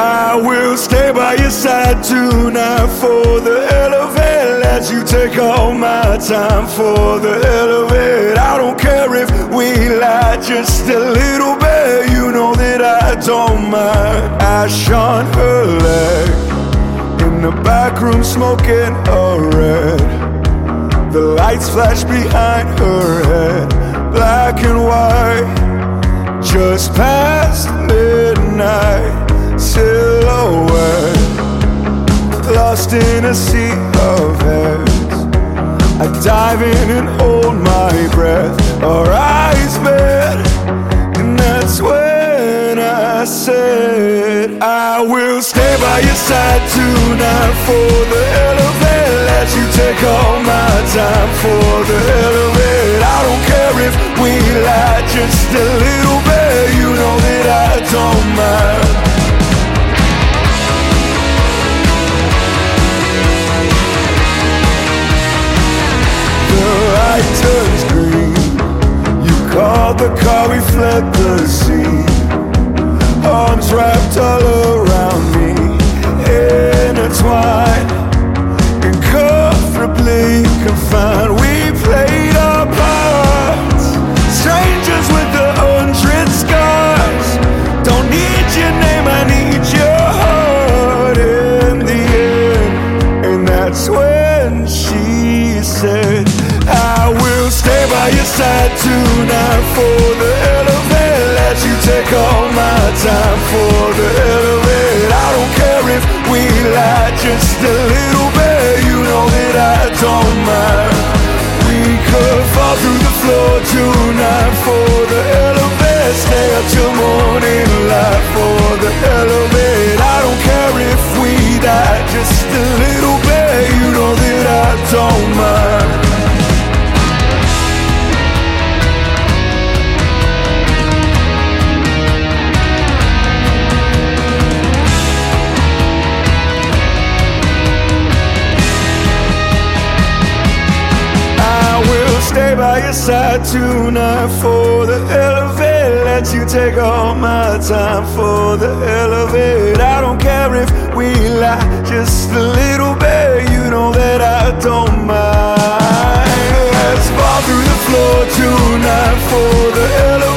I will stay by your side tonight for the hell of it. Let you take all my time for the hell of it. I don't care if we lie just a little bit. You know that I don't mind. Ash on her leg, in the back room smoking a red. The lights flash behind her head, black and white, just past midnight. Silhouette, lost in a sea of heads. I dive in and hold my breath. Our eyes met, and that's when I said I will stay by your side tonight for the hell of it. Let you take all my time for the hell of it. I don't care if we lie just a little bit. You know that I don't mind. Light turns green. You called the car, we fled the scene. Arms wrapped all around me, intertwined, incomfortably confined. We played our parts, strangers with 100 scars. Don't need your name, I need your heart in the end. And that's when she said I will stay by your side tonight for the hell of it. Let you take all my time for the hell of it. I don't care if we lie just a little bit. You know that I don't mind. We could fall through the floor tonight for the hell of it. Stay up till morning light for the hell of it. I don't care if we die just a little bit. You know that I don't mind. Stay by your side tonight for the hell of it. Let you take all my time for the hell of it. I don't care if we lie just a little bit. You know that I don't mind. Let's fall through the floor tonight for the hell of it.